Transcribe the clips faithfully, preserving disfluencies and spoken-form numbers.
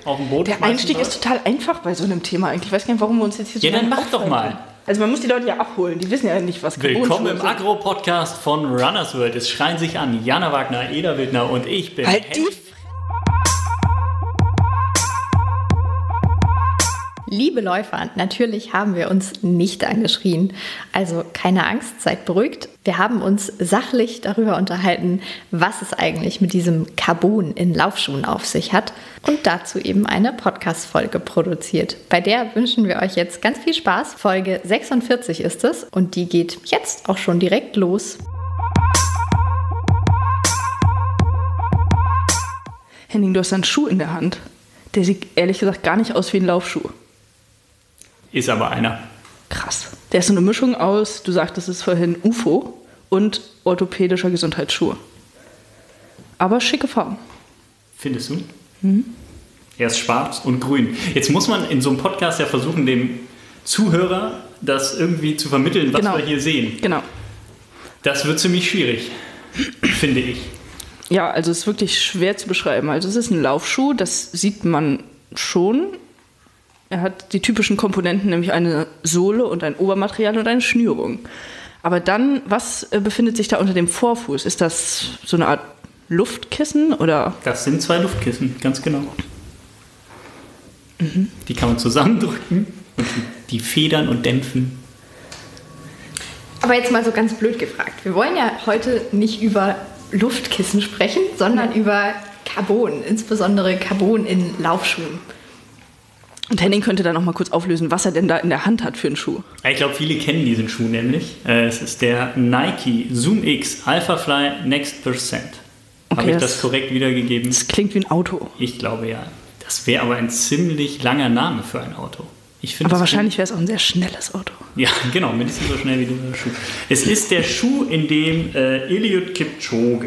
auf dem Boden Der schmeißen Einstieg soll. ist total einfach bei so einem Thema eigentlich. Ich weiß gar nicht, warum wir uns jetzt hier Ja, so dann lange mach doch aufhalten. mal. Also man muss die Leute ja abholen. Die wissen ja nicht, was Willkommen Carbon-Schuhe im sind. Agro-Podcast von Runners World. Es schreien sich an Jana Wagner, Eda Wildner und ich bin... Halt die... Liebe Läufer, natürlich haben wir uns nicht angeschrien. Also keine Angst, seid beruhigt. Wir haben uns sachlich darüber unterhalten, was es eigentlich mit diesem Carbon in Laufschuhen auf sich hat und dazu eben eine Podcast-Folge produziert. Bei der wünschen wir euch jetzt ganz viel Spaß. Folge sechsundvierzig ist es und die geht jetzt auch schon direkt los. Henning, du hast einen Schuh in der Hand. Der sieht ehrlich gesagt gar nicht aus wie ein Laufschuh. Ist aber einer. Krass. Der ist so eine Mischung aus, du sagtest es vorhin, U F O und orthopädischer Gesundheitsschuhe. Aber schicke Farben. Findest du? Mhm. Er ist schwarz und grün. Jetzt muss man in so einem Podcast ja versuchen, dem Zuhörer das irgendwie zu vermitteln, was Genau. wir hier sehen. Genau. Das wird ziemlich schwierig, finde ich. Ja, also es ist wirklich schwer zu beschreiben. Also es ist ein Laufschuh, das sieht man schon. Er hat die typischen Komponenten, nämlich eine Sohle und ein Obermaterial und eine Schnürung. Aber dann, was äh, befindet sich da unter dem Vorfuß? Ist das so eine Art Luftkissen oder? Das sind zwei Luftkissen, ganz genau. Mhm. Die kann man zusammendrücken und die, die federn und dämpfen. Aber jetzt mal so ganz blöd gefragt. Wir wollen ja heute nicht über Luftkissen sprechen, sondern über Carbon, insbesondere Carbon in Laufschuhen. Und Henning könnte dann noch mal kurz auflösen, was er denn da in der Hand hat für einen Schuh. Ich glaube, viele kennen diesen Schuh nämlich. Es ist der Nike Zoom X Alphafly Next Percent. Okay, Habe ich das- das korrekt wiedergegeben? Das klingt wie ein Auto. Ich glaube ja. Das wäre aber ein ziemlich langer Name für ein Auto. Ich finde Aber es wahrscheinlich wäre es auch ein sehr schnelles Auto. Ja, genau, mindestens so schnell wie der Schuh. Es ist der Schuh, in dem äh, Eliud Kipchoge,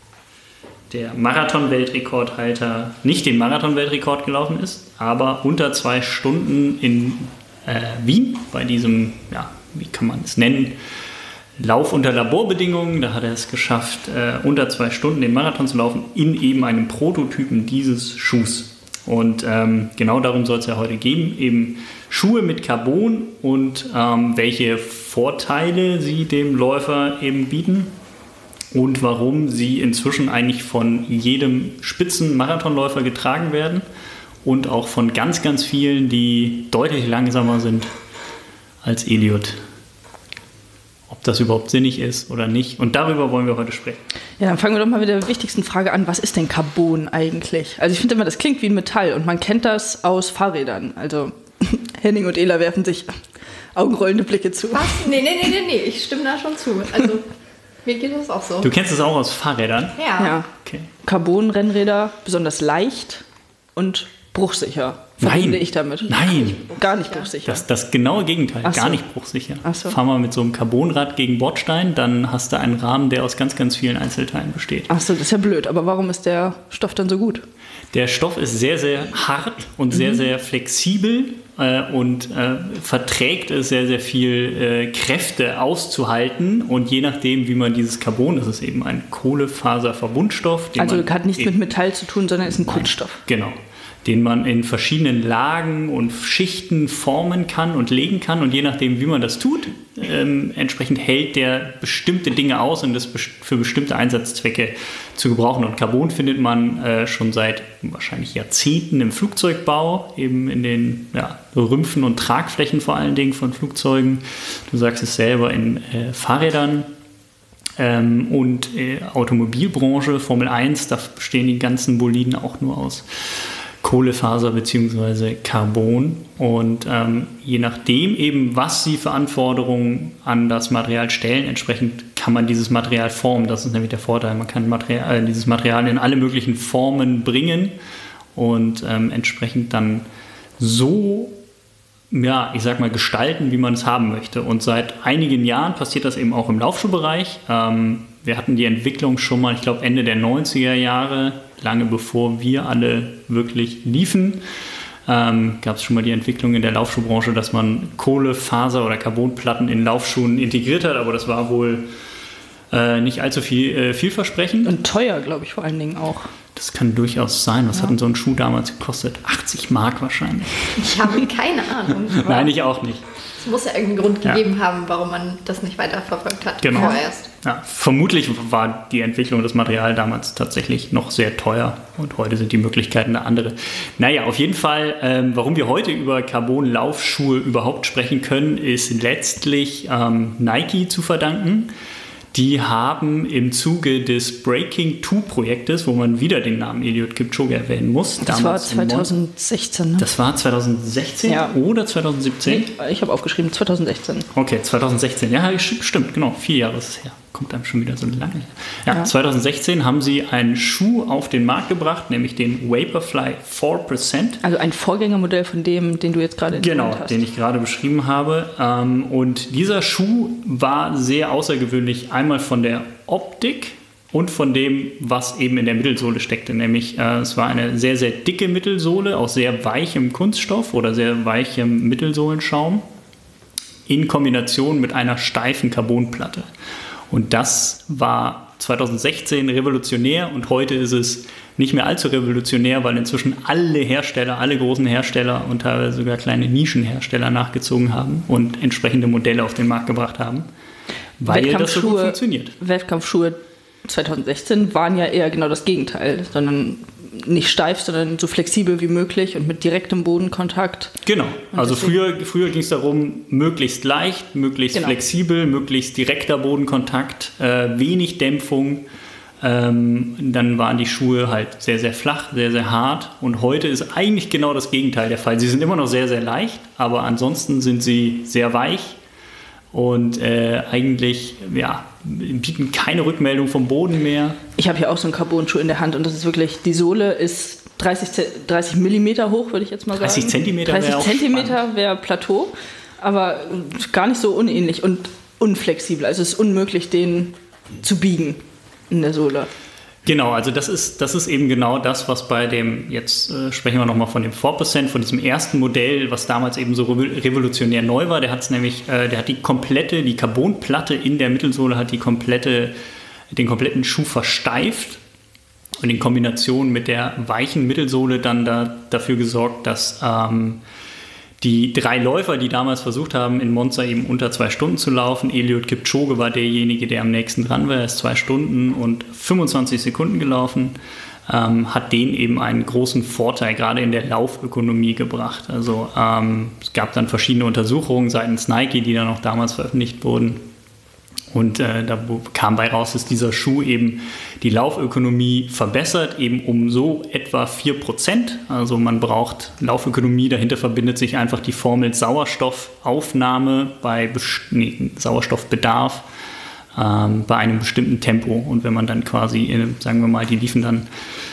der Marathon-Weltrekordhalter, nicht den Marathon-Weltrekord gelaufen ist, aber unter zwei Stunden in äh, Wien bei diesem, ja, wie kann man es nennen, Lauf unter Laborbedingungen. Da hat er es geschafft, äh, unter zwei Stunden den Marathon zu laufen in eben einem Prototypen dieses Schuhs. Und ähm, genau darum soll es ja heute gehen, eben Schuhe mit Carbon und ähm, welche Vorteile sie dem Läufer eben bieten und warum sie inzwischen eigentlich von jedem Spitzenmarathonläufer getragen werden und auch von ganz, ganz vielen, die deutlich langsamer sind als Eliud. Ob das überhaupt sinnig ist oder nicht. Und darüber wollen wir heute sprechen. Ja, dann fangen wir doch mal mit der wichtigsten Frage an. Was ist denn Carbon eigentlich? Also ich finde immer, das klingt wie ein Metall und man kennt das aus Fahrrädern. Also Henning und Ela werfen sich augenrollende Blicke zu. Was? Nee, nee, nee, nee, nee, ich stimme da schon zu. Also mir geht das auch so. Du kennst es auch aus Fahrrädern? Ja. Ja. Okay. Carbon-Rennräder, besonders leicht und bruchsicher. Verbinde ich damit. Nein. Gar nicht bruchsicher. Das, das genaue Gegenteil, Ach so. gar nicht bruchsicher. Ach so. Fahr mal mit so einem Carbonrad gegen Bordstein, dann hast du einen Rahmen, der aus ganz, ganz vielen Einzelteilen besteht. Ach so, das ist ja blöd. Aber warum ist der Stoff dann so gut? Der Stoff ist sehr, sehr hart und sehr, sehr flexibel äh, und äh, verträgt es sehr, sehr viel äh, Kräfte auszuhalten. Und je nachdem, wie man dieses Carbon, das ist eben ein Kohlefaserverbundstoff. Den Also man hat nichts in- mit Metall zu tun, sondern ist ein Kunststoff. Genau. Den man in verschiedenen Lagen und Schichten formen kann und legen kann. Und je nachdem, wie man das tut, ähm, entsprechend hält der bestimmte Dinge aus und ist best- für bestimmte Einsatzzwecke zu gebrauchen. Und Carbon findet man äh, schon seit wahrscheinlich Jahrzehnten im Flugzeugbau, eben in den ja, Rümpfen und Tragflächen vor allen Dingen von Flugzeugen. Du sagst es selber, in äh, Fahrrädern. Ähm, und äh, Automobilbranche, Formel eins, da bestehen die ganzen Boliden auch nur aus Kohlefaser bzw. Carbon. Und ähm, je nachdem eben, was sie für Anforderungen an das Material stellen, entsprechend kann man dieses Material formen. Das ist nämlich der Vorteil. Man kann Material, äh, dieses Material in alle möglichen Formen bringen und ähm, entsprechend dann so, ja, ich sag mal, gestalten, wie man es haben möchte. Und seit einigen Jahren passiert das eben auch im Laufschuhbereich. Ähm, wir hatten die Entwicklung schon mal, ich glaube, Ende der neunziger Jahre, lange bevor wir alle wirklich liefen, ähm, gab es schon mal die Entwicklung in der Laufschuhbranche, dass man Kohlefaser- oder Carbonplatten in Laufschuhen integriert hat, aber das war wohl äh, nicht allzu viel, äh, vielversprechend. Und teuer, glaube ich, vor allen Dingen auch. Das kann durchaus sein. Was ja. hat denn so ein Schuh damals gekostet? achtzig Mark wahrscheinlich. Ich habe keine Ahnung. Nein, ich auch nicht. Es muss ja irgendeinen Grund gegeben ja. haben, warum man das nicht weiterverfolgt hat. Genau. Vorerst. Ja, vermutlich war die Entwicklung des Materials damals tatsächlich noch sehr teuer und heute sind die Möglichkeiten eine andere. Naja, auf jeden Fall, ähm, warum wir heute über Carbon-Laufschuhe überhaupt sprechen können, ist letztlich ähm, Nike zu verdanken. Die haben im Zuge des Breaking Two Projektes, wo man wieder den Namen Eliud Kipchoge erwähnen muss. Das war zwanzig sechzehn, ne? Das war zwanzig sechzehn ja. oder zwanzig siebzehn? Nee, ich habe aufgeschrieben zwanzig sechzehn. Okay, zwanzig sechzehn. Ja, stimmt, genau. Vier Jahre ist es her. Kommt einem schon wieder so lange her. Ja, ja, zwanzig sechzehn haben sie einen Schuh auf den Markt gebracht, nämlich den Vaporfly vier Prozent. Also ein Vorgängermodell von dem, den du jetzt gerade genau, hast. Genau, den ich gerade beschrieben habe. Und dieser Schuh war sehr außergewöhnlich, einmal von der Optik und von dem, was eben in der Mittelsohle steckte. Nämlich es war eine sehr, sehr dicke Mittelsohle aus sehr weichem Kunststoff oder sehr weichem Mittelsohlenschaum in Kombination mit einer steifen Carbonplatte. Und das war zwanzig sechzehn revolutionär und heute ist es nicht mehr allzu revolutionär, weil inzwischen alle Hersteller, alle großen Hersteller und teilweise sogar kleine Nischenhersteller nachgezogen haben und entsprechende Modelle auf den Markt gebracht haben, weil das so gut funktioniert. Wettkampfschuhe zwanzig sechzehn waren ja eher genau das Gegenteil, sondern nicht steif, sondern so flexibel wie möglich und mit direktem Bodenkontakt. Genau, also früher, früher ging es darum, möglichst leicht, möglichst genau. flexibel, möglichst direkter Bodenkontakt, äh, wenig Dämpfung. Ähm, dann waren die Schuhe halt sehr, sehr flach, sehr, sehr hart. Und heute ist eigentlich genau das Gegenteil der Fall. Sie sind immer noch sehr, sehr leicht, aber ansonsten sind sie sehr weich und äh, eigentlich, ja, bieten keine Rückmeldung vom Boden mehr. Ich habe hier auch so einen Carbon-Schuh in der Hand und das ist wirklich, die Sohle ist dreißig Millimeter hoch, würde ich jetzt mal sagen. dreißig Zentimeter wäre dreißig Zentimeter wäre Plateau, aber gar nicht so unähnlich und unflexibel. Also es ist unmöglich, den zu biegen in der Sohle. Genau, also das ist, das ist eben genau das, was bei dem, jetzt äh, sprechen wir nochmal von dem vier Prozent, von diesem ersten Modell, was damals eben so revolutionär neu war. Der hat es nämlich, äh, der hat die komplette, die Carbonplatte in der Mittelsohle hat die komplette, den kompletten Schuh versteift und in Kombination mit der weichen Mittelsohle dann da, dafür gesorgt, dass ähm, die drei Läufer, die damals versucht haben, in Monza eben unter zwei Stunden zu laufen, Eliud Kipchoge war derjenige, der am nächsten dran war, er ist zwei Stunden und fünfundzwanzig Sekunden gelaufen, ähm, hat denen eben einen großen Vorteil, gerade in der Laufökonomie gebracht. Also ähm, es gab dann verschiedene Untersuchungen seitens Nike, die dann auch damals veröffentlicht wurden. Und äh, da kam bei raus, dass dieser Schuh eben die Laufökonomie verbessert, eben um so etwa vier Prozent. Also man braucht Laufökonomie, dahinter verbindet sich einfach die Formel Sauerstoffaufnahme bei nee, Sauerstoffbedarf ähm, bei einem bestimmten Tempo. Und wenn man dann quasi, in, sagen wir mal, die liefen dann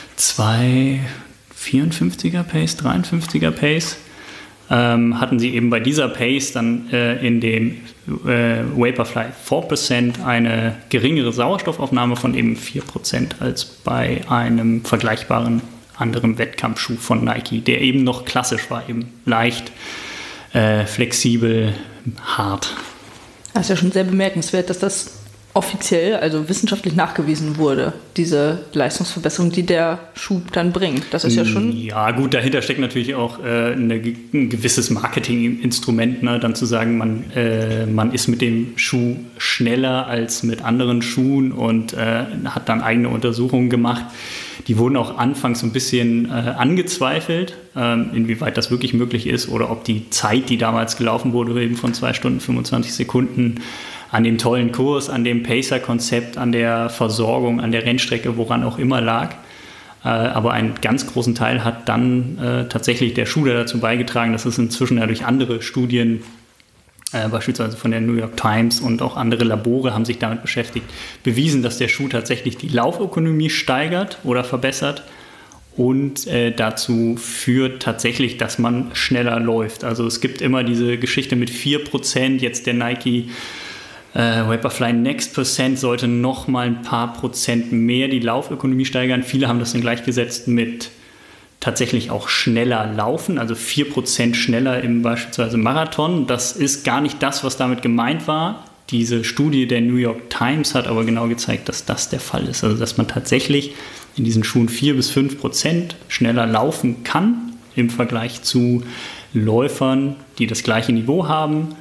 zwei vierundfünfziger Pace, dreiundfünfziger Pace, ähm, hatten sie eben bei dieser Pace dann äh, in dem äh, Vaporfly vier Prozent eine geringere Sauerstoffaufnahme von eben vier Prozent als bei einem vergleichbaren anderen Wettkampfschuh von Nike, der eben noch klassisch war, eben leicht, äh, flexibel, hart. Das ist ja schon sehr bemerkenswert, dass das offiziell, also wissenschaftlich nachgewiesen wurde, diese Leistungsverbesserung, die der Schuh dann bringt. Das ist ja schon... Ja gut, dahinter steckt natürlich auch äh, eine, ein gewisses Marketinginstrument, ne? Dann zu sagen, man, äh, man ist mit dem Schuh schneller als mit anderen Schuhen und äh, hat dann eigene Untersuchungen gemacht. Die wurden auch anfangs so ein bisschen äh, angezweifelt, äh, inwieweit das wirklich möglich ist oder ob die Zeit, die damals gelaufen wurde, eben von zwei Stunden fünfundzwanzig Sekunden, an dem tollen Kurs, an dem Pacer-Konzept, an der Versorgung, an der Rennstrecke, woran auch immer lag. Äh, aber einen ganz großen Teil hat dann äh, tatsächlich der Schuh dazu beigetragen. Das ist inzwischen ja durch andere Studien, äh, beispielsweise von der New York Times und auch andere Labore haben sich damit beschäftigt, bewiesen, dass der Schuh tatsächlich die Laufökonomie steigert oder verbessert und äh, dazu führt tatsächlich, dass man schneller läuft. Also es gibt immer diese Geschichte mit vier Prozent, jetzt der Nike Äh, Vaporfly Next Percent sollte noch mal ein paar Prozent mehr die Laufökonomie steigern. Viele haben das dann gleichgesetzt mit tatsächlich auch schneller laufen, also vier Prozent schneller im beispielsweise Marathon. Das ist gar nicht das, was damit gemeint war. Diese Studie der New York Times hat aber genau gezeigt, dass das der Fall ist. Also dass man tatsächlich in diesen Schuhen vier bis fünf Prozent schneller laufen kann im Vergleich zu Läufern, die das gleiche Niveau haben,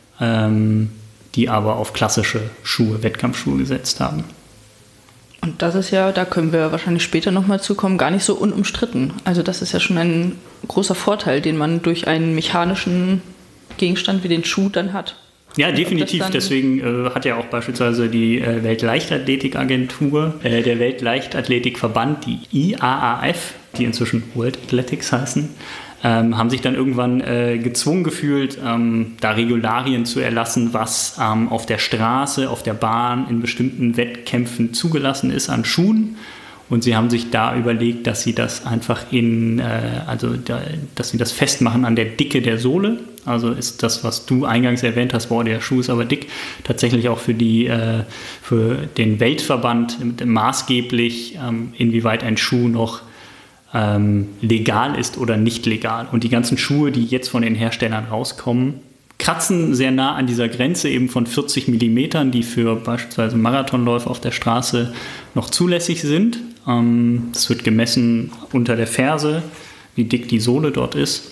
ähm, die aber auf klassische Schuhe, Wettkampfschuhe gesetzt haben. Und das ist ja, da können wir wahrscheinlich später nochmal zukommen, gar nicht so unumstritten. Also das ist ja schon ein großer Vorteil, den man durch einen mechanischen Gegenstand wie den Schuh dann hat. Ja, definitiv. Deswegen äh, hat ja auch beispielsweise die äh, Weltleichtathletikagentur, äh, der Weltleichtathletikverband, die I A A F, die inzwischen World Athletics heißen, ähm, haben sich dann irgendwann äh, gezwungen gefühlt, ähm, da Regularien zu erlassen, was ähm, auf der Straße, auf der Bahn in bestimmten Wettkämpfen zugelassen ist an Schuhen. Und sie haben sich da überlegt, dass sie das einfach in, äh, also da, dass sie das festmachen an der Dicke der Sohle. Also ist das, was du eingangs erwähnt hast, boah, der Schuh ist aber dick, tatsächlich auch für die, äh, für den Weltverband maßgeblich, ähm, inwieweit ein Schuh noch ähm, legal ist oder nicht legal. Und die ganzen Schuhe, die jetzt von den Herstellern rauskommen, kratzen sehr nah an dieser Grenze eben von vierzig Millimetern, die für beispielsweise Marathonläufe auf der Straße noch zulässig sind. Ähm, das wird gemessen unter der Ferse, wie dick die Sohle dort ist.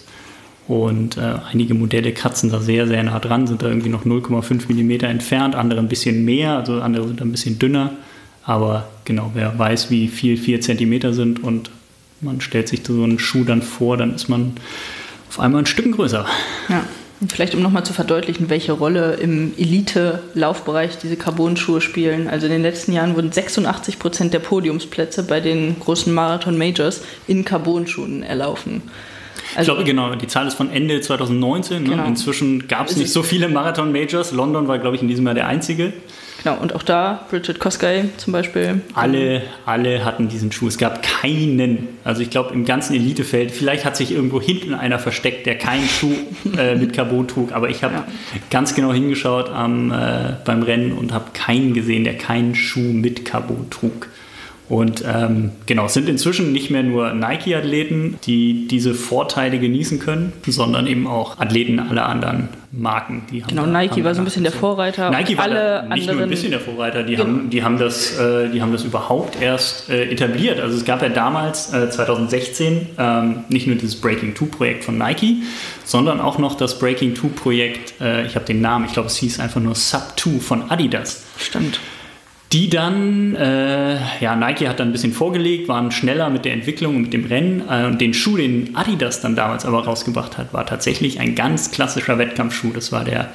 Und äh, einige Modelle kratzen da sehr, sehr nah dran, sind da irgendwie noch null Komma fünf Millimeter entfernt, andere ein bisschen mehr, also andere sind ein bisschen dünner. Aber genau, wer weiß, wie viel vier Zentimeter sind und man stellt sich so einen Schuh dann vor, dann ist man auf einmal ein Stück größer. Ja, und vielleicht um nochmal zu verdeutlichen, welche Rolle im Elite-Laufbereich diese Carbon-Schuhe spielen. Also in den letzten Jahren wurden sechsundachtzig Prozent der Podiumsplätze bei den großen Marathon-Majors in Carbon-Schuhen erlaufen. Also, ich glaube, genau, die Zahl ist von Ende zwanzig neunzehn. Genau. Ne? Inzwischen gab es nicht so viele Marathon-Majors. London war, glaube ich, in diesem Jahr der einzige. Genau, und auch da, Bridget Koskay zum Beispiel. Alle, alle hatten diesen Schuh. Es gab keinen, also ich glaube im ganzen Elitefeld, vielleicht hat sich irgendwo hinten einer versteckt, der keinen Schuh äh, mit Carbon trug. Aber ich habe ja. ganz genau hingeschaut am, äh, beim Rennen und habe keinen gesehen, der keinen Schuh mit Carbon trug. Und ähm, genau, es sind inzwischen nicht mehr nur Nike-Athleten, die diese Vorteile genießen können, sondern eben auch Athleten aller anderen Marken. Die haben genau, da, Nike haben war so ein bisschen der Vorreiter. Nike war alle nicht anderen, nur ein bisschen der Vorreiter, die, genau. haben, die, haben, das, äh, die haben das überhaupt erst äh, etabliert. Also es gab ja damals, äh, zwanzig sechzehn, ähm, nicht nur dieses Breaking two Projekt von Nike, sondern auch noch das Breaking two Projekt, äh, ich habe den Namen, ich glaube es hieß einfach nur Sub two von Adidas. Stimmt. Die dann, äh, ja, Nike hat dann ein bisschen vorgelegt, waren schneller mit der Entwicklung und mit dem Rennen. Äh, und den Schuh, den Adidas dann damals aber rausgebracht hat, war tatsächlich ein ganz klassischer Wettkampfschuh. Das war der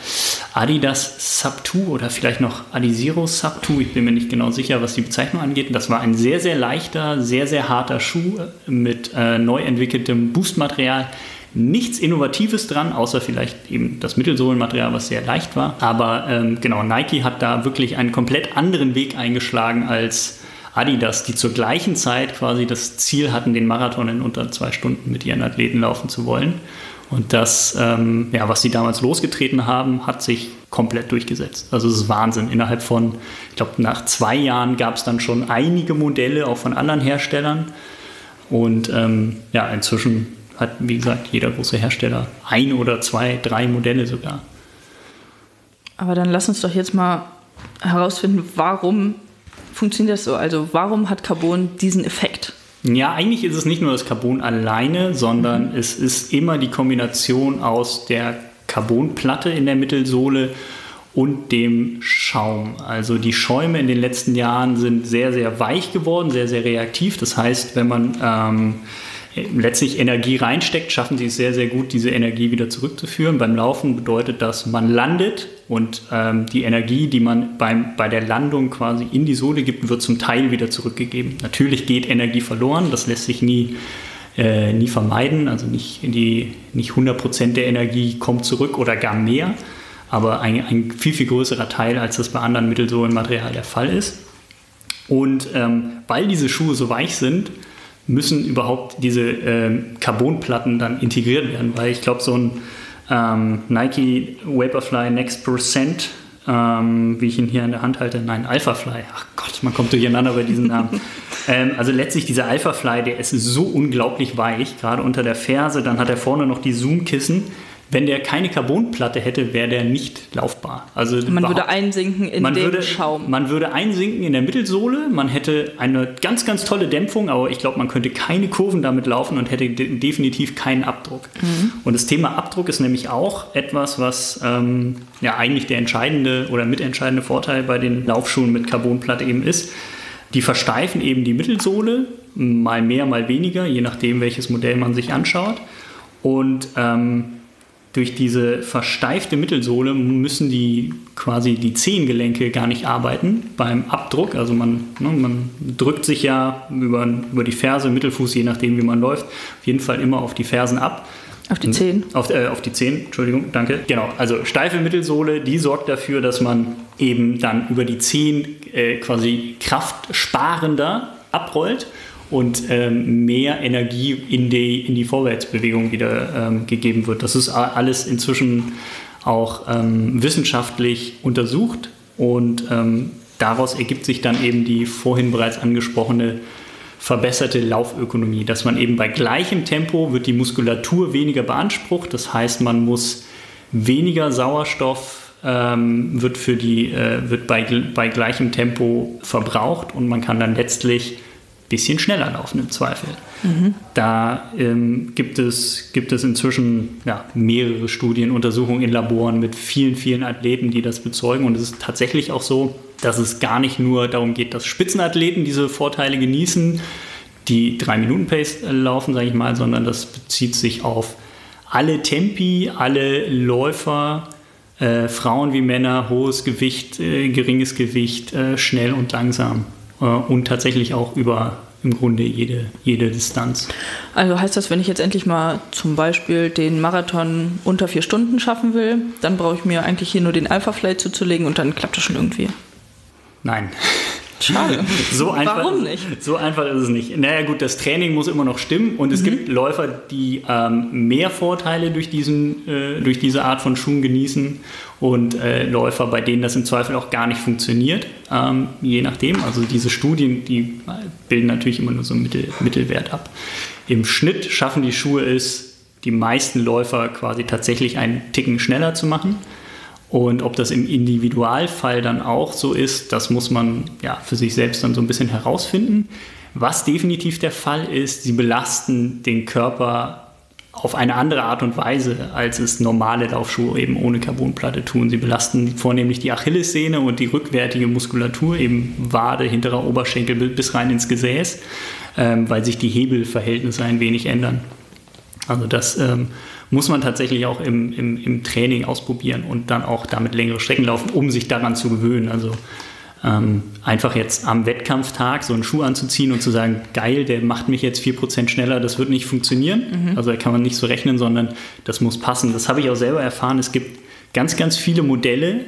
Adidas Sub two oder vielleicht noch Adizero Sub two. Ich bin mir nicht genau sicher, was die Bezeichnung angeht. Und das war ein sehr, sehr leichter, sehr, sehr harter Schuh mit äh, neu entwickeltem Boostmaterial. Nichts Innovatives dran, außer vielleicht eben das Mittelsohlenmaterial, was sehr leicht war. Aber ähm, genau, Nike hat da wirklich einen komplett anderen Weg eingeschlagen als Adidas, die zur gleichen Zeit quasi das Ziel hatten, den Marathon in unter zwei Stunden mit ihren Athleten laufen zu wollen. Und das, ähm, ja, was sie damals losgetreten haben, hat sich komplett durchgesetzt. Also es ist Wahnsinn. Innerhalb von, ich glaube, nach zwei Jahren gab es dann schon einige Modelle, auch von anderen Herstellern. Und ähm, ja, inzwischen hat, wie gesagt, jeder große Hersteller ein oder zwei, drei Modelle sogar. Aber dann lass uns doch jetzt mal herausfinden, warum funktioniert das so? Also warum hat Carbon diesen Effekt? Ja, eigentlich ist es nicht nur das Carbon alleine, sondern mhm. es ist immer die Kombination aus der Carbonplatte in der Mittelsohle und dem Schaum. Also die Schäume in den letzten Jahren sind sehr, sehr weich geworden, sehr, sehr reaktiv. Das heißt, wenn man ähm, letztlich Energie reinsteckt, schaffen sie es sehr, sehr gut, diese Energie wieder zurückzuführen. Beim Laufen bedeutet das, man landet und ähm, die Energie, die man beim, bei der Landung quasi in die Sohle gibt, wird zum Teil wieder zurückgegeben. Natürlich geht Energie verloren, das lässt sich nie, äh, nie vermeiden. Also nicht, die, nicht hundert Prozent der Energie kommt zurück oder gar mehr, aber ein, ein viel, viel größerer Teil, als das bei anderen Mittelsohlenmaterial der Fall ist. Und ähm, weil diese Schuhe so weich sind, müssen überhaupt diese ähm, Carbonplatten dann integriert werden, weil ich glaube, so ein ähm, Nike Vaporfly Next Percent, ähm, wie ich ihn hier in der Hand halte, nein, Alphafly, ach Gott, man kommt durcheinander bei diesen Namen. ähm, also letztlich dieser Alphafly, der ist so unglaublich weich, gerade unter der Ferse, dann hat er vorne noch die Zoom-Kissen, Wenn der keine Carbonplatte hätte, wäre der nicht laufbar. Also man würde einsinken in man den würde, Schaum. Man würde einsinken in der Mittelsohle, man hätte eine ganz, ganz tolle Dämpfung, aber ich glaube, man könnte keine Kurven damit laufen und hätte de- definitiv keinen Abdruck. Mhm. Und das Thema Abdruck ist nämlich auch etwas, was ähm, ja eigentlich der entscheidende oder mitentscheidende Vorteil bei den Laufschuhen mit Carbonplatte eben ist. Die versteifen eben die Mittelsohle, mal mehr, mal weniger, je nachdem, welches Modell man sich anschaut. Und ähm, durch diese versteifte Mittelsohle müssen die quasi die Zehengelenke gar nicht arbeiten beim Abdruck. Also man, ne, man drückt sich ja über, über die Ferse, Mittelfuß, je nachdem wie man läuft, auf jeden Fall immer auf die Fersen ab. Auf die Zehen? Auf, äh, auf die Zehen, Entschuldigung, danke. Genau, also steife Mittelsohle, die sorgt dafür, dass man eben dann über die Zehen äh, quasi kraftsparender abrollt und ähm, mehr Energie in die, in die Vorwärtsbewegung wieder ähm, gegeben wird. Das ist alles inzwischen auch ähm, wissenschaftlich untersucht und ähm, daraus ergibt sich dann eben die vorhin bereits angesprochene verbesserte Laufökonomie, dass man eben bei gleichem Tempo wird die Muskulatur weniger beansprucht, das heißt, man muss weniger Sauerstoff ähm, wird, für die, äh, wird bei, bei gleichem Tempo verbraucht und man kann dann letztlich bisschen schneller laufen im Zweifel. Mhm. Da ähm, gibt es, gibt es inzwischen ja, mehrere Studien, Untersuchungen in Laboren mit vielen, vielen Athleten, die das bezeugen. Und es ist tatsächlich auch so, dass es gar nicht nur darum geht, dass Spitzenathleten diese Vorteile genießen, die drei Minuten Pace laufen, sage ich mal, sondern das bezieht sich auf alle Tempi, alle Läufer, äh, Frauen wie Männer, hohes Gewicht, äh, geringes Gewicht, äh, schnell und langsam. Und tatsächlich auch über im Grunde jede, jede Distanz. Also heißt das, wenn ich jetzt endlich mal zum Beispiel den Marathon unter vier Stunden schaffen will, dann brauche ich mir eigentlich hier nur den Alpha Flight zuzulegen und dann klappt das schon irgendwie? Nein. Schade. So einfach, Warum nicht? So einfach ist es nicht. Naja gut, das Training muss immer noch stimmen und es mhm. gibt Läufer, die ähm, mehr Vorteile durch, diesen, äh, durch diese Art von Schuhen genießen und äh, Läufer, bei denen das im Zweifel auch gar nicht funktioniert, ähm, je nachdem. Also diese Studien, die bilden natürlich immer nur so einen Mittel, Mittelwert ab. Im Schnitt schaffen die Schuhe es, die meisten Läufer quasi tatsächlich einen Ticken schneller zu machen. Und ob das im Individualfall dann auch so ist, das muss man ja für sich selbst dann so ein bisschen herausfinden. Was definitiv der Fall ist, sie belasten den Körper auf eine andere Art und Weise, als es normale Laufschuhe eben ohne Carbonplatte tun. Sie belasten vornehmlich die Achillessehne und die rückwärtige Muskulatur, eben Wade, hinterer Oberschenkel bis rein ins Gesäß, ähm, weil sich die Hebelverhältnisse ein wenig ändern. Also das ähm, muss man tatsächlich auch im, im, im Training ausprobieren und dann auch damit längere Strecken laufen, um sich daran zu gewöhnen. Also ähm, einfach jetzt am Wettkampftag so einen Schuh anzuziehen und zu sagen, geil, der macht mich jetzt vier Prozent schneller, das wird nicht funktionieren. Mhm. Also da kann man nicht so rechnen, sondern das muss passen. Das habe ich auch selber erfahren. Es gibt ganz, ganz viele Modelle,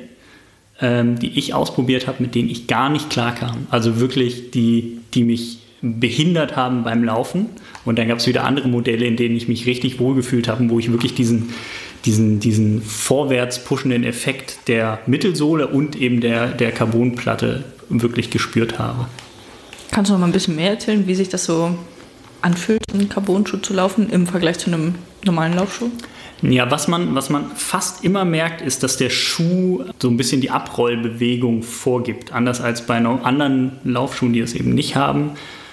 ähm, die ich ausprobiert habe, mit denen ich gar nicht klarkam. Also wirklich, die, die mich behindert haben beim Laufen. Und dann gab es wieder andere Modelle, in denen ich mich richtig wohlgefühlt habe, wo ich wirklich diesen, diesen, diesen vorwärts pushenden Effekt der Mittelsohle und eben der, der Carbonplatte wirklich gespürt habe. Kannst du noch mal ein bisschen mehr erzählen, wie sich das so anfühlt, einen Carbon-Schuh zu laufen im Vergleich zu einem normalen Laufschuh? Ja, was man, was man fast immer merkt, ist, dass der Schuh so ein bisschen die Abrollbewegung vorgibt. Anders als bei anderen Laufschuhen, die es eben nicht haben.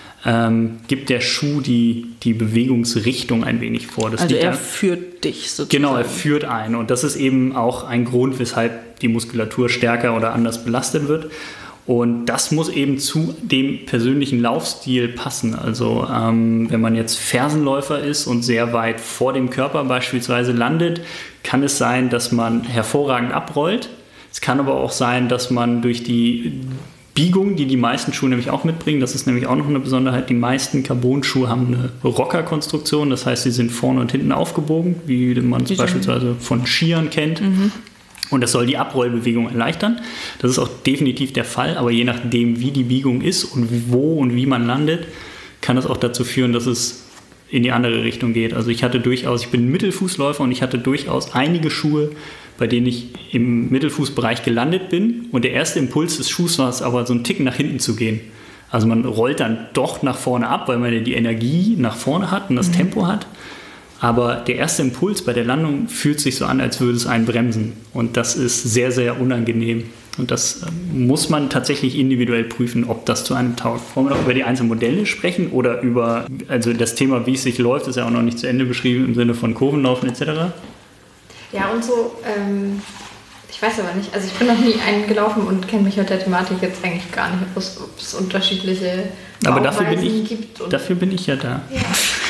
Ähm, gibt der Schuh die, die Bewegungsrichtung ein wenig vor. Das also er an, führt dich sozusagen. Genau, er führt ein. Und das ist eben auch ein Grund, weshalb die Muskulatur stärker oder anders belastet wird. Und das muss eben zu dem persönlichen Laufstil passen. Also ähm, wenn man jetzt Fersenläufer ist und sehr weit vor dem Körper beispielsweise landet, kann es sein, dass man hervorragend abrollt. Es kann aber auch sein, dass man durch die Biegung, die die meisten Schuhe nämlich auch mitbringen, das ist nämlich auch noch eine Besonderheit, die meisten Carbon-Schuhe haben eine Rocker-Konstruktion, das heißt, sie sind vorne und hinten aufgebogen, wie man es beispielsweise von Skiern kennt. Mhm. Und das soll die Abrollbewegung erleichtern. Das ist auch definitiv der Fall, aber je nachdem, wie die Biegung ist und wo und wie man landet, kann es auch dazu führen, dass es in die andere Richtung geht. Also ich hatte durchaus, ich bin Mittelfußläufer und ich hatte durchaus einige Schuhe, bei denen ich im Mittelfußbereich gelandet bin. Und der erste Impuls des Schuhs war es aber, so einen Ticken nach hinten zu gehen. Also man rollt dann doch nach vorne ab, weil man ja die Energie nach vorne hat und das mhm. Tempo hat. Aber der erste Impuls bei der Landung fühlt sich so an, als würde es einen bremsen. Und das ist sehr, sehr unangenehm. Und das muss man tatsächlich individuell prüfen, ob das zu einem taugt. Wollen wir noch über die einzelnen Modelle sprechen oder über, also das Thema, wie es sich läuft, ist ja auch noch nicht zu Ende beschrieben im Sinne von Kurvenlaufen et cetera? Ja, und so, ähm, ich weiß aber nicht, also ich bin noch nie einen gelaufen und kenne mich mit der Thematik jetzt eigentlich gar nicht, ob es, ob es unterschiedliche aber dafür bin ich, gibt. Und dafür bin ich ja da. Ja.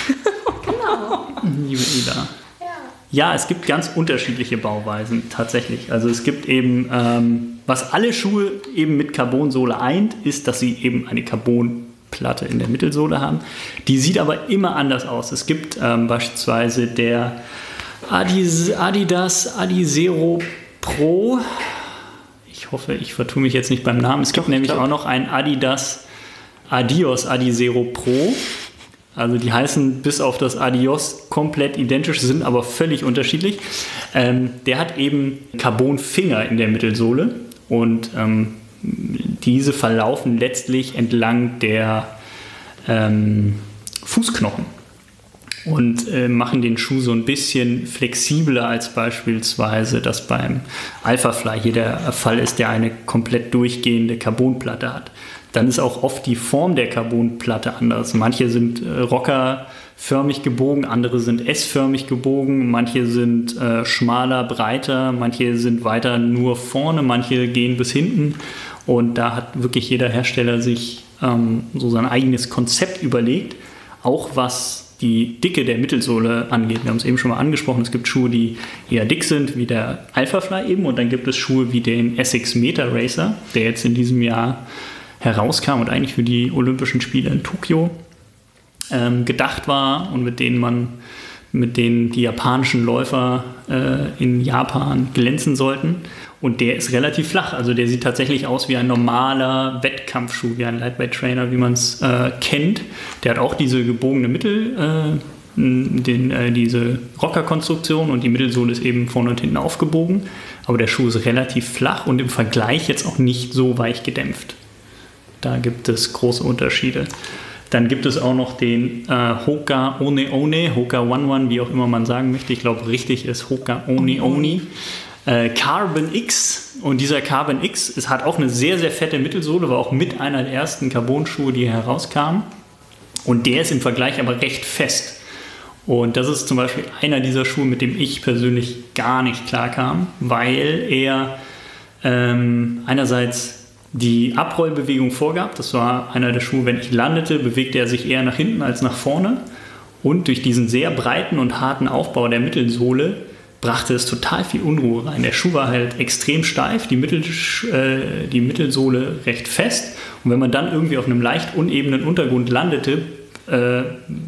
Genau. Liebe Ida. Ja, es gibt ganz unterschiedliche Bauweisen tatsächlich. Also es gibt eben, ähm, was alle Schuhe eben mit Carbonsohle eint, ist, dass sie eben eine Carbonplatte in der Mittelsohle haben. Die sieht aber immer anders aus. Es gibt ähm, beispielsweise der Adis, Adidas Adizero Pro. Ich hoffe, ich vertue mich jetzt nicht beim Namen. Es gibt Doch, nämlich auch noch einen Adidas Adios Adizero Pro. Also die heißen bis auf das Adios komplett identisch, sind aber völlig unterschiedlich. Ähm, der hat eben Carbonfinger in der Mittelsohle und ähm, diese verlaufen letztlich entlang der ähm, Fußknochen und äh, machen den Schuh so ein bisschen flexibler als beispielsweise das beim Alphafly hier der Fall ist, der eine komplett durchgehende Carbonplatte hat. Dann ist auch oft die Form der Carbonplatte anders. Manche sind äh, rockerförmig gebogen, andere sind S-förmig gebogen, manche sind äh, schmaler, breiter, manche sind weiter nur vorne, manche gehen bis hinten. Und da hat wirklich jeder Hersteller sich ähm, so sein eigenes Konzept überlegt, auch was die Dicke der Mittelsohle angeht. Wir haben es eben schon mal angesprochen, es gibt Schuhe, die eher dick sind, wie der Alphafly eben, und dann gibt es Schuhe wie den Essex Meta Racer, der jetzt in diesem Jahr herauskam und eigentlich für die Olympischen Spiele in Tokio ähm, gedacht war und mit denen man, mit denen die japanischen Läufer äh, in Japan glänzen sollten. Und der ist relativ flach, also der sieht tatsächlich aus wie ein normaler Wettkampfschuh, wie ein Lightweight Trainer, wie man es äh, kennt. Der hat auch diese gebogene Mittel, äh, den, äh, diese Rockerkonstruktion und die Mittelsohle ist eben vorne und hinten aufgebogen. Aber der Schuh ist relativ flach und im Vergleich jetzt auch nicht so weich gedämpft. Da gibt es große Unterschiede. Dann gibt es auch noch den äh, Hoka One One, Hoka One One, wie auch immer man sagen möchte. Ich glaube, richtig ist Hoka One One. Äh, Carbon X. Und dieser Carbon X es hat auch eine sehr, sehr fette Mittelsohle, war auch mit einer der ersten Carbon-Schuhe, die herauskamen. Und der ist im Vergleich aber recht fest. Und das ist zum Beispiel einer dieser Schuhe, mit dem ich persönlich gar nicht klarkam, weil er ähm, einerseits die Abrollbewegung vorgab. Das war einer der Schuhe, wenn ich landete, bewegte er sich eher nach hinten als nach vorne. Und durch diesen sehr breiten und harten Aufbau der Mittelsohle brachte es total viel Unruhe rein. Der Schuh war halt extrem steif, die, Mittel, äh, die Mittelsohle recht fest. Und wenn man dann irgendwie auf einem leicht unebenen Untergrund landete, äh,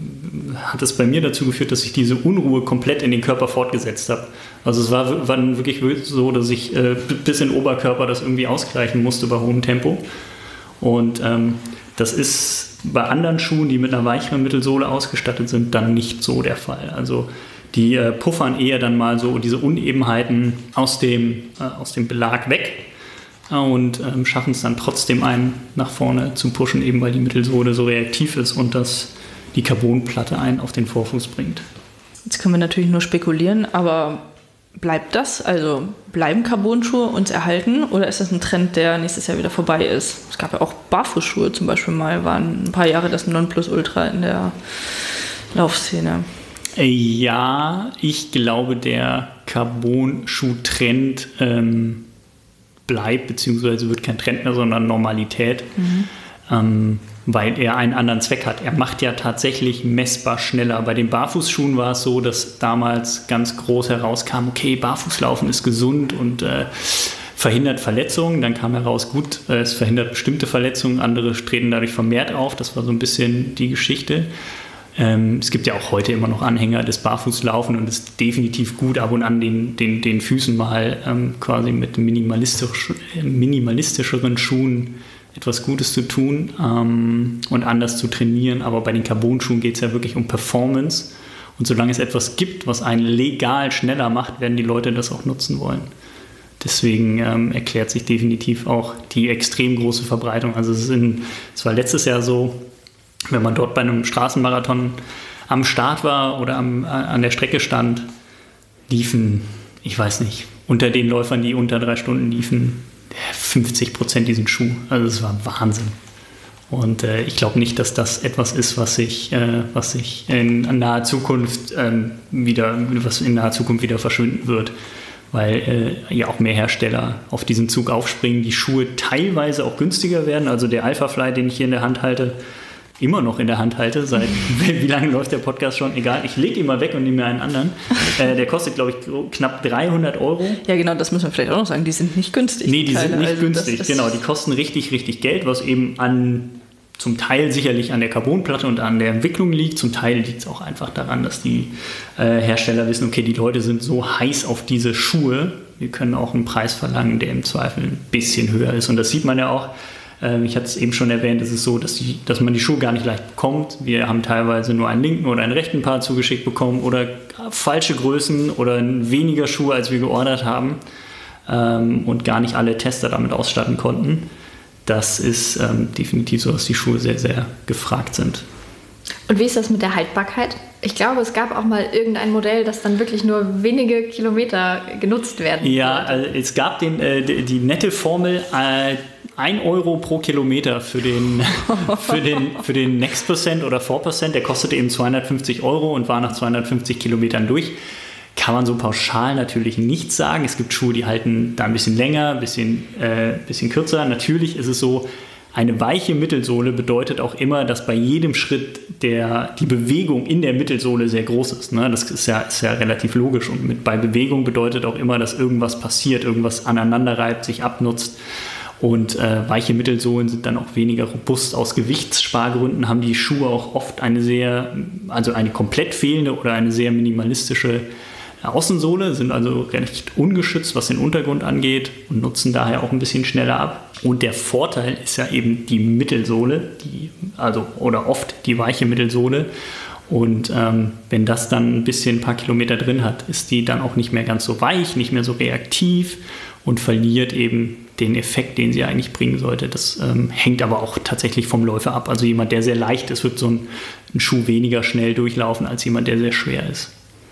hat es bei mir dazu geführt, dass ich diese Unruhe komplett in den Körper fortgesetzt habe. Also es war, war dann wirklich so, dass ich äh, bis in den Oberkörper das irgendwie ausgleichen musste bei hohem Tempo. Und ähm, das ist bei anderen Schuhen, die mit einer weicheren Mittelsohle ausgestattet sind, dann nicht so der Fall. Also die äh, puffern eher dann mal so diese Unebenheiten aus dem, äh, aus dem Belag weg und ähm, schaffen es dann trotzdem einen nach vorne zu pushen, eben weil die Mittelsohle so reaktiv ist und das die Carbonplatte einen auf den Vorfuß bringt. Jetzt können wir natürlich nur spekulieren, aber bleibt das? Also bleiben Carbon-Schuhe uns erhalten oder ist das ein Trend, der nächstes Jahr wieder vorbei ist? Es gab ja auch Barfußschuhe zum Beispiel mal, waren ein paar Jahre das Nonplusultra in der Laufszene. Ja, ich glaube, der Carbon-Schuh-Trend ähm, bleibt, beziehungsweise wird kein Trend mehr, sondern Normalität. Mhm. Ähm, weil er einen anderen Zweck hat. Er macht ja tatsächlich messbar schneller. Bei den Barfußschuhen war es so, dass damals ganz groß herauskam, okay, Barfußlaufen ist gesund und äh, verhindert Verletzungen. Dann kam heraus, gut, äh, es verhindert bestimmte Verletzungen, andere treten dadurch vermehrt auf. Das war so ein bisschen die Geschichte. Ähm, es gibt ja auch heute immer noch Anhänger des Barfußlaufen und es ist definitiv gut, ab und an den, den, den Füßen mal ähm, quasi mit minimalistisch, minimalistischeren Schuhen etwas Gutes zu tun ähm, und anders zu trainieren. Aber bei den Carbon-Schuhen geht es ja wirklich um Performance. Und solange es etwas gibt, was einen legal schneller macht, werden die Leute das auch nutzen wollen. Deswegen ähm, erklärt sich definitiv auch die extrem große Verbreitung. Also es, ist in, es war letztes Jahr so, wenn man dort bei einem Straßenmarathon am Start war oder am, an der Strecke stand, liefen, ich weiß nicht, unter den Läufern, die unter drei Stunden liefen, fünfzig Prozent diesen Schuh. Also es war Wahnsinn. Und äh, ich glaube nicht, dass das etwas ist, was sich, äh, was sich in naher Zukunft ähm, wieder, was in naher Zukunft wieder verschwinden wird, weil äh, ja auch mehr Hersteller auf diesen Zug aufspringen, die Schuhe teilweise auch günstiger werden. Also der Alphafly, den ich hier in der Hand halte, immer noch in der Hand halte, seit wie lange läuft der Podcast schon? Egal, ich lege ihn mal weg und nehme mir einen anderen. Äh, der kostet, glaube ich, knapp dreihundert Euro. Ja, genau, das müssen wir vielleicht auch noch sagen. Die sind nicht günstig. Nee, die Teile. sind nicht also günstig, genau. Die kosten richtig, richtig Geld, was eben an zum Teil sicherlich an der Carbonplatte und an der Entwicklung liegt. Zum Teil liegt es auch einfach daran, dass die äh, Hersteller wissen, okay, die Leute sind so heiß auf diese Schuhe, wir können auch einen Preis verlangen, der im Zweifel ein bisschen höher ist. Und das sieht man ja auch. Ich hatte es eben schon erwähnt, es ist so, dass, die, dass man die Schuhe gar nicht leicht bekommt. Wir haben teilweise nur einen linken oder einen rechten Paar zugeschickt bekommen oder falsche Größen oder weniger Schuhe, als wir geordert haben ähm, und gar nicht alle Tester damit ausstatten konnten. Das ist ähm, definitiv so, dass die Schuhe sehr, sehr gefragt sind. Und wie ist das mit der Haltbarkeit? Ich glaube, es gab auch mal irgendein Modell, das dann wirklich nur wenige Kilometer genutzt werden Ja, also es gab den, äh, die, die nette Formel, äh, ein Euro pro Kilometer für den, für den, für den Next Percent oder vier Prozent. Der kostete eben zweihundertfünfzig Euro und war nach zweihundertfünfzig Kilometern durch. Kann man so pauschal natürlich nicht sagen. Es gibt Schuhe, die halten da ein bisschen länger, ein bisschen, äh, bisschen kürzer. Natürlich ist es so, eine weiche Mittelsohle bedeutet auch immer, dass bei jedem Schritt der, die Bewegung in der Mittelsohle sehr groß ist. Ne? Das ist ja, ist ja relativ logisch. Und mit, bei Bewegung bedeutet auch immer, dass irgendwas passiert, irgendwas aneinander reibt, sich abnutzt. Und äh, weiche Mittelsohlen sind dann auch weniger robust. Aus Gewichtsspargründen haben die Schuhe auch oft eine sehr, also eine komplett fehlende oder eine sehr minimalistische Außensohle, sind also recht ungeschützt, was den Untergrund angeht und nutzen daher auch ein bisschen schneller ab. Und der Vorteil ist ja eben die Mittelsohle, die, also oder oft die weiche Mittelsohle. Und ähm, wenn das dann ein bisschen ein paar Kilometer drin hat, ist die dann auch nicht mehr ganz so weich, nicht mehr so reaktiv und verliert eben den Effekt, den sie eigentlich bringen sollte. Das ähm, hängt aber auch tatsächlich vom Läufer ab. Also jemand, der sehr leicht ist, wird so ein, ein Schuh weniger schnell durchlaufen als jemand, der sehr schwer ist.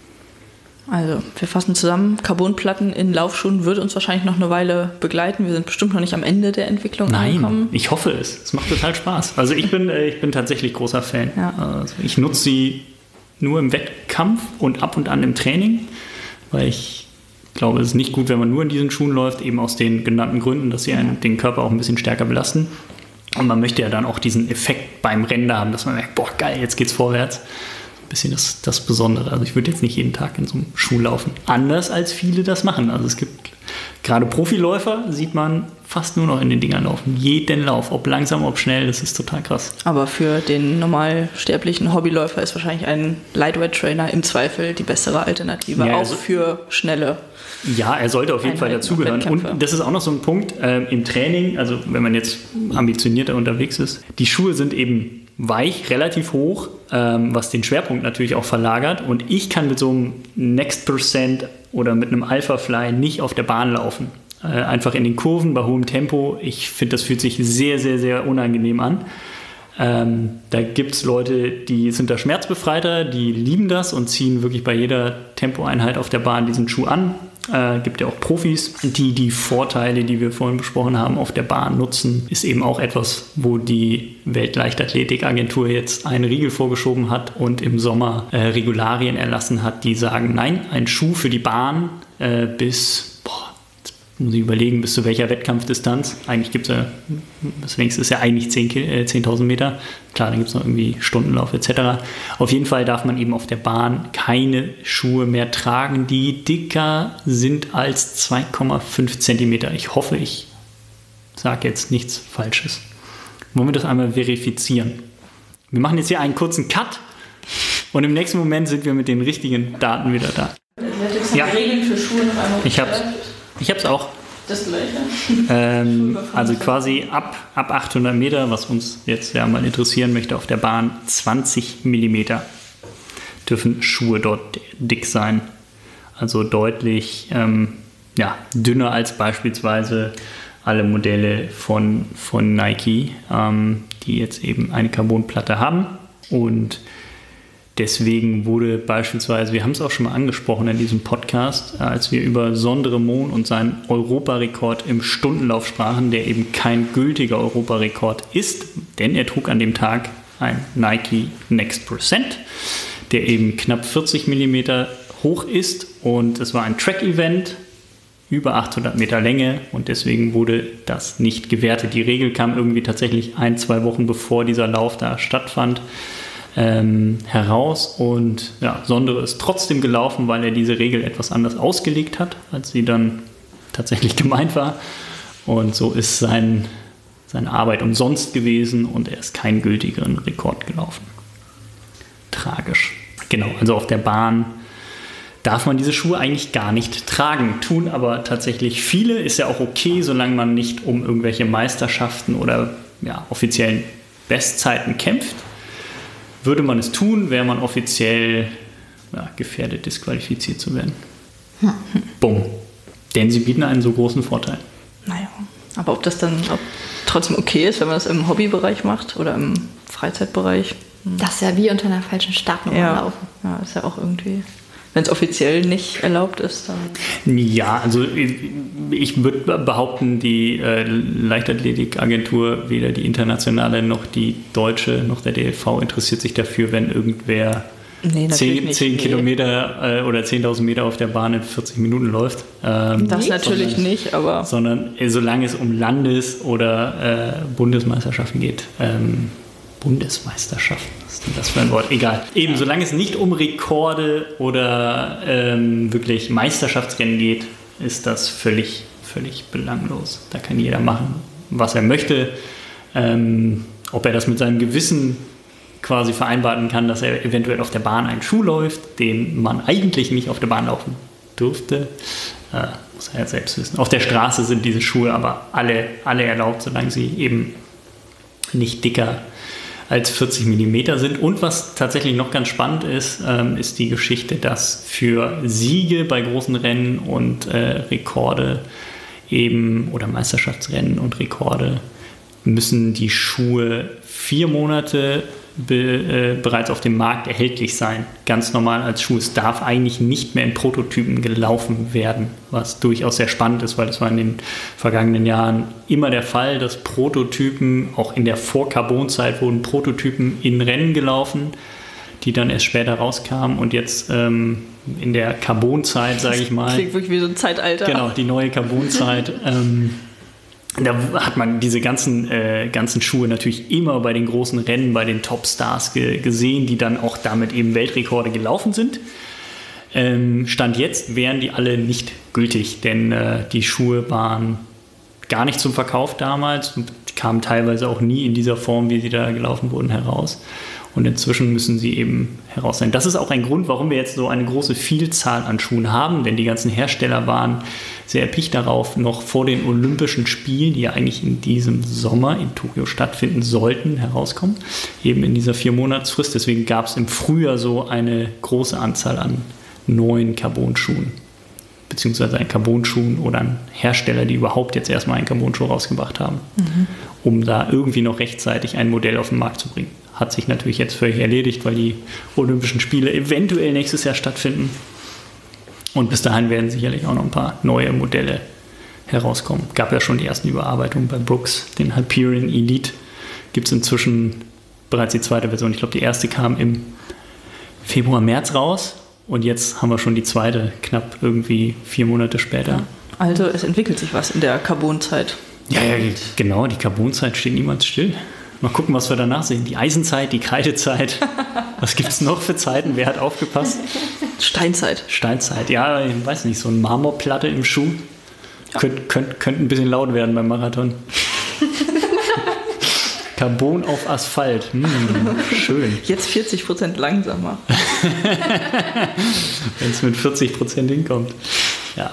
Also, wir fassen zusammen, Carbonplatten in Laufschuhen wird uns wahrscheinlich noch eine Weile begleiten. Wir sind bestimmt noch nicht am Ende der Entwicklung Nein, angekommen. Ich hoffe es. Es macht total Spaß. Also ich bin, äh, ich bin tatsächlich großer Fan. Ja. Also ich nutze sie nur im Wettkampf und ab und an im Training, weil ich glaube, es ist nicht gut, wenn man nur in diesen Schuhen läuft, eben aus den genannten Gründen, dass sie einen, den Körper auch ein bisschen stärker belasten. Und man möchte ja dann auch diesen Effekt beim Rennen haben, dass man merkt, boah, geil, jetzt geht's vorwärts. Bisschen das, das Besondere. Also ich würde jetzt nicht jeden Tag in so einem Schuh laufen. Anders als viele das machen. Also es gibt gerade Profiläufer, sieht man fast nur noch in den Dingern laufen. Jeden Lauf, ob langsam, ob schnell, das ist total krass. Aber für den normalsterblichen Hobbyläufer ist wahrscheinlich ein Lightweight-Trainer im Zweifel die bessere Alternative, ja, auch also, für schnelle. Ja, er sollte auf jeden Fall dazugehören. Und das ist auch noch so ein Punkt äh, im Training, also wenn man jetzt ambitionierter unterwegs ist. Die Schuhe sind eben weich, relativ hoch, ähm, was den Schwerpunkt natürlich auch verlagert. Und ich kann mit so einem Next Percent oder mit einem Alphafly nicht auf der Bahn laufen. Äh, einfach in den Kurven bei hohem Tempo. Ich finde, das fühlt sich sehr, sehr, sehr unangenehm an. Ähm, da gibt es Leute, die sind da schmerzbefreiter, die lieben das und ziehen wirklich bei jeder Tempoeinheit auf der Bahn diesen Schuh an. Äh, gibt ja auch Profis, die die Vorteile, die wir vorhin besprochen haben, auf der Bahn nutzen. Ist eben auch etwas, wo die Weltleichtathletikagentur jetzt einen Riegel vorgeschoben hat und im Sommer äh, Regularien erlassen hat, die sagen, nein, ein Schuh für die Bahn äh, bis, boah, jetzt muss ich überlegen, bis zu welcher Wettkampfdistanz. Eigentlich gibt es ja, das längste ist ja eigentlich zehntausend Meter. Klar, dann gibt es noch irgendwie Stundenlauf et cetera. Auf jeden Fall darf man eben auf der Bahn keine Schuhe mehr tragen, die dicker sind als zwei Komma fünf Zentimeter. Ich hoffe, ich sage jetzt nichts Falsches. Wollen wir das einmal verifizieren? Wir machen jetzt hier einen kurzen Cut und im nächsten Moment sind wir mit den richtigen Daten wieder da. Ja. Regeln für Schuhe noch einmal. Ich hab's. Ich hab's auch. Das gleiche. Ähm, also quasi ab, ab achthundert Meter, was uns jetzt ja mal interessieren möchte, auf der Bahn zwanzig Millimeter dürfen Schuhe dort dick sein. Also deutlich ähm, ja, dünner als beispielsweise alle Modelle von, von Nike, ähm, die jetzt eben eine Carbonplatte haben. Und deswegen wurde beispielsweise, wir haben es auch schon mal angesprochen in diesem Podcast, als wir über Sondre Mohn und seinen Europarekord im Stundenlauf sprachen, der eben kein gültiger Europarekord ist, denn er trug an dem Tag ein Nike Next Percent, der eben knapp vierzig Millimeter hoch ist, und es war ein Track-Event, über achthundert Meter Länge, und deswegen wurde das nicht gewertet. Die Regel kam irgendwie tatsächlich ein, zwei Wochen bevor dieser Lauf da stattfand, ähm, heraus, und ja, Sondre ist trotzdem gelaufen, weil er diese Regel etwas anders ausgelegt hat, als sie dann tatsächlich gemeint war, und so ist sein, seine Arbeit umsonst gewesen und er ist keinen gültigeren Rekord gelaufen. Tragisch. Genau, also auf der Bahn darf man diese Schuhe eigentlich gar nicht tragen, tun aber tatsächlich viele, ist ja auch okay, solange man nicht um irgendwelche Meisterschaften oder ja, offiziellen Bestzeiten kämpft. Würde man es tun, wäre man offiziell ja, gefährdet, disqualifiziert zu werden. Hm. Bumm. Denn sie bieten einen so großen Vorteil. Naja, aber ob das dann ob trotzdem okay ist, wenn man das im Hobbybereich macht oder im Freizeitbereich? Das ist ja wie unter einer falschen Startnummer ja. laufen. Ja, ist ja auch irgendwie... Wenn es offiziell nicht erlaubt ist, dann... Ja, also ich würde behaupten, die äh, Leichtathletikagentur, weder die internationale noch die deutsche noch der D L V interessiert sich dafür, wenn irgendwer nee, zehn, zehn nee. Kilometer äh, oder zehntausend Meter auf der Bahn in vierzig Minuten läuft. Ähm, das natürlich sondern, nicht, aber... Sondern äh, solange es um Landes- oder äh, Bundesmeisterschaften geht, ähm, Bundesmeisterschaften, was ist denn das für ein Wort? Egal. Eben, solange es nicht um Rekorde oder ähm, wirklich Meisterschaftsrennen geht, ist das völlig, völlig belanglos. Da kann jeder machen, was er möchte. Ähm, ob er das mit seinem Gewissen quasi vereinbaren kann, dass er eventuell auf der Bahn einen Schuh läuft, den man eigentlich nicht auf der Bahn laufen durfte, äh, muss er ja selbst wissen. Auf der Straße sind diese Schuhe aber alle, alle erlaubt, solange sie eben nicht dicker als vierzig Millimeter sind. Und was tatsächlich noch ganz spannend ist, ähm, ist die Geschichte, dass für Siege bei großen Rennen und äh, Rekorde eben oder Meisterschaftsrennen und Rekorde müssen die Schuhe vier Monate be, äh, bereits auf dem Markt erhältlich sein. Ganz normal als Schuh. Es darf eigentlich nicht mehr in Prototypen gelaufen werden, was durchaus sehr spannend ist, weil das war in den vergangenen Jahren immer der Fall, dass Prototypen, auch in der Vor-Carbon-Zeit wurden Prototypen in Rennen gelaufen, die dann erst später rauskamen, und jetzt ähm, in der Carbon-Zeit, sage ich mal. Klingt wirklich wie so ein Zeitalter. Genau, die neue Carbon-Zeit. ähm, Da hat man diese ganzen, äh, ganzen Schuhe natürlich immer bei den großen Rennen, bei den Topstars ge- gesehen, die dann auch damit eben Weltrekorde gelaufen sind. Ähm, Stand jetzt wären die alle nicht gültig, denn äh, die Schuhe waren gar nicht zum Verkauf damals und kamen teilweise auch nie in dieser Form, wie sie da gelaufen wurden, heraus. Und inzwischen müssen sie eben heraus sein. Das ist auch ein Grund, warum wir jetzt so eine große Vielzahl an Schuhen haben, denn die ganzen Hersteller waren sehr erpicht darauf, noch vor den Olympischen Spielen, die ja eigentlich in diesem Sommer in Tokio stattfinden sollten, herauskommen, eben in dieser Vier-Monats-Frist. Deswegen gab es im Frühjahr so eine große Anzahl an neuen Carbon-Schuhen, beziehungsweise einen Carbon-Schuhen oder einen Hersteller, die überhaupt jetzt erstmal einen Carbon-Schuh rausgebracht haben, mhm. um da irgendwie noch rechtzeitig ein Modell auf den Markt zu bringen. Hat sich natürlich jetzt völlig erledigt, weil die Olympischen Spiele eventuell nächstes Jahr stattfinden. Und bis dahin werden sicherlich auch noch ein paar neue Modelle herauskommen. Gab ja schon die ersten Überarbeitungen bei Brooks, den Hyperion Elite. Gibt es inzwischen bereits die zweite Version. Ich glaube, die erste kam im Februar, März raus. Und jetzt haben wir schon die zweite, knapp irgendwie vier Monate später. Also es entwickelt sich was in der Carbon-Zeit. Ja, ja, genau. Die Carbon-Zeit steht niemals still. Mal gucken, was wir danach sehen. Die Eisenzeit, die Kreidezeit. Was gibt es noch für Zeiten? Wer hat aufgepasst? Steinzeit. Steinzeit, ja, ich weiß nicht, so eine Marmorplatte im Schuh. Ja. Könnt, könnt, könnte ein bisschen laut werden beim Marathon. Carbon auf Asphalt. Hm, schön. Jetzt vierzig Prozent langsamer. Wenn es mit vierzig Prozent hinkommt. Ja.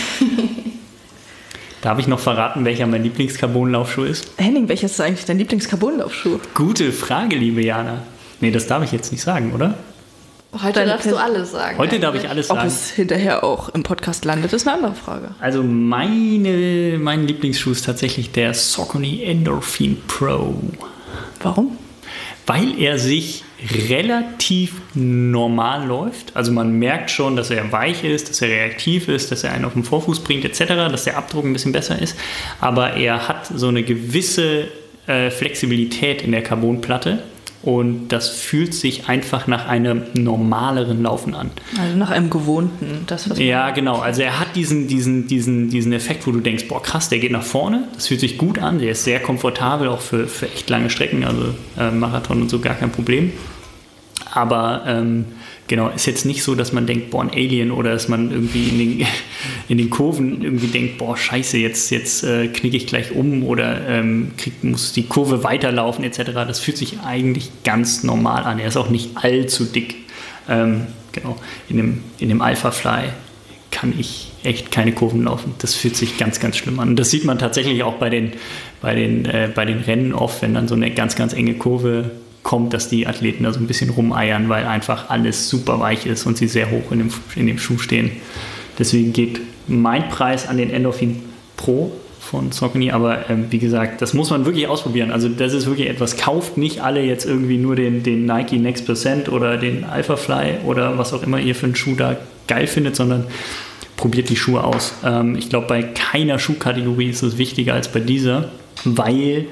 Darf ich noch verraten, welcher mein Lieblings-Carbon-Laufschuh ist? Henning, welches ist eigentlich dein Lieblings-Carbon-Laufschuh? Gute Frage, liebe Jana. Nee, das darf ich jetzt nicht sagen, oder? Heute Deine darfst du Pers- alles sagen. Heute darf ich alles Ob sagen. es hinterher auch im Podcast landet, ist eine andere Frage. Also meine, mein Lieblingsschuh ist tatsächlich der Saucony Endorphin Pro. Warum? Weil er sich relativ normal läuft. Also man merkt schon, dass er weich ist, dass er reaktiv ist, dass er einen auf den Vorfuß bringt et cetera, dass der Abdruck ein bisschen besser ist. Aber er hat so eine gewisse äh, Flexibilität in der Carbonplatte. Und das fühlt sich einfach nach einem normaleren Laufen an. Also nach einem gewohnten. Das, was ja, genau. Also er hat diesen, diesen, diesen, diesen Effekt, wo du denkst, boah krass, der geht nach vorne. Das fühlt sich gut an. Der ist sehr komfortabel, auch für, für echt lange Strecken. Also äh, Marathon und so gar kein Problem. Aber ähm, genau, ist jetzt nicht so, dass man denkt, boah, ein Alien, oder dass man irgendwie in den, in den Kurven irgendwie denkt, boah, scheiße, jetzt, jetzt äh, knicke ich gleich um oder ähm, krieg, muss die Kurve weiterlaufen et cetera. Das fühlt sich eigentlich ganz normal an. Er ist auch nicht allzu dick. Ähm, genau, in dem, in dem Alpha Fly kann ich echt keine Kurven laufen. Das fühlt sich ganz, ganz schlimm an. Und das sieht man tatsächlich auch bei den, bei den, äh, bei den Rennen oft, wenn dann so eine ganz, ganz enge Kurve kommt, dass die Athleten da so ein bisschen rumeiern, weil einfach alles super weich ist und sie sehr hoch in dem, in dem Schuh stehen. Deswegen geht mein Preis an den Endorphin Pro von Saucony, aber ähm, wie gesagt, das muss man wirklich ausprobieren. Also das ist wirklich etwas, kauft nicht alle jetzt irgendwie nur den, den Nike Next Percent oder den Alpha Fly oder was auch immer ihr für einen Schuh da geil findet, sondern probiert die Schuhe aus. Ähm, ich glaube, bei keiner Schuhkategorie ist es wichtiger als bei dieser, weil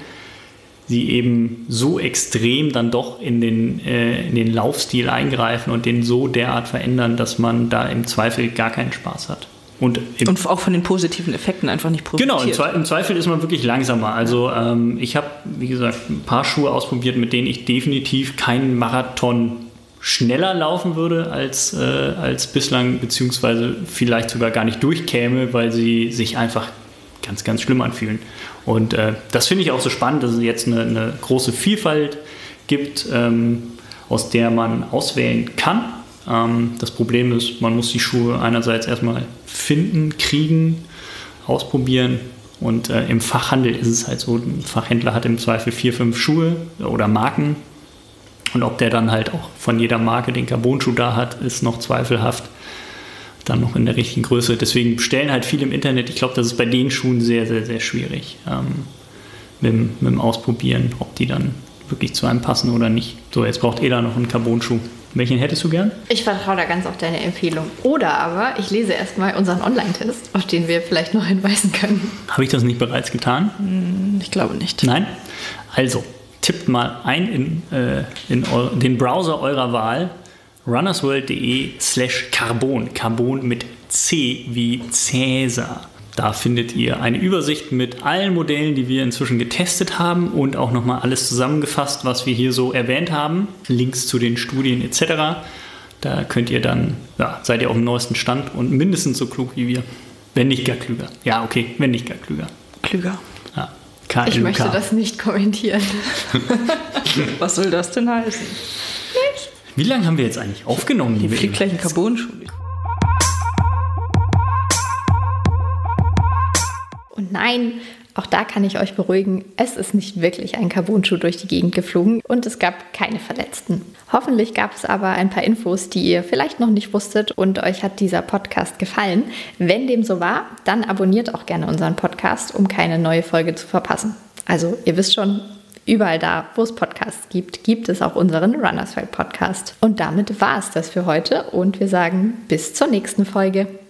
sie eben so extrem dann doch in den, äh, in den Laufstil eingreifen und den so derart verändern, dass man da im Zweifel gar keinen Spaß hat. Und, und auch von den positiven Effekten einfach nicht profitiert. Genau, im, Zwe- im Zweifel ist man wirklich langsamer. Also ähm, ich habe, wie gesagt, ein paar Schuhe ausprobiert, mit denen ich definitiv keinen Marathon schneller laufen würde als, äh, als bislang, beziehungsweise vielleicht sogar gar nicht durchkäme, weil sie sich einfach ganz, ganz schlimm anfühlen. Und äh, das finde ich auch so spannend, dass es jetzt eine, eine große Vielfalt gibt, ähm, aus der man auswählen kann. Ähm, das Problem ist, man muss die Schuhe einerseits erstmal finden, kriegen, ausprobieren. Und äh, im Fachhandel ist es halt so, ein Fachhändler hat im Zweifel vier, fünf Schuhe oder Marken. Und ob der dann halt auch von jeder Marke den Carbon-Schuh da hat, ist noch zweifelhaft. Dann noch in der richtigen Größe. Deswegen bestellen halt viele im Internet. Ich glaube, das ist bei den Schuhen sehr, sehr, sehr schwierig ähm, mit, mit dem Ausprobieren, ob die dann wirklich zu einem passen oder nicht. So, jetzt braucht Ela noch einen Carbon-Schuh. Welchen hättest du gern? Ich vertraue da ganz auf deine Empfehlung. Oder aber ich lese erstmal unseren Online-Test, auf den wir vielleicht noch hinweisen können. Habe ich das nicht bereits getan? Ich glaube nicht. Nein? Also, tippt mal ein in, äh, in eu- den Browser eurer Wahl. runnersworld.de slash Carbon. Carbon mit C wie Cäsar. Da findet ihr eine Übersicht mit allen Modellen, die wir inzwischen getestet haben und auch nochmal alles zusammengefasst, was wir hier so erwähnt haben. Links zu den Studien et cetera. Da könnt ihr dann, ja, seid ihr auf dem neuesten Stand und mindestens so klug wie wir. Wenn nicht gar klüger. Ja, okay, wenn nicht gar klüger. Klüger. Ja. K L U K. Ich möchte das nicht kommentieren. Was soll das denn heißen? Wie lange haben wir jetzt eigentlich aufgenommen? Die fliegt gleich ein Carbon-Schuh. Und nein, auch da kann ich euch beruhigen, es ist nicht wirklich ein Carbon-Schuh durch die Gegend geflogen und es gab keine Verletzten. Hoffentlich gab es aber ein paar Infos, die ihr vielleicht noch nicht wusstet und euch hat dieser Podcast gefallen. Wenn dem so war, dann abonniert auch gerne unseren Podcast, um keine neue Folge zu verpassen. Also ihr wisst schon, überall da, wo es Podcasts gibt, gibt es auch unseren Runnersworld Podcast. Und damit war es das für heute und wir sagen bis zur nächsten Folge.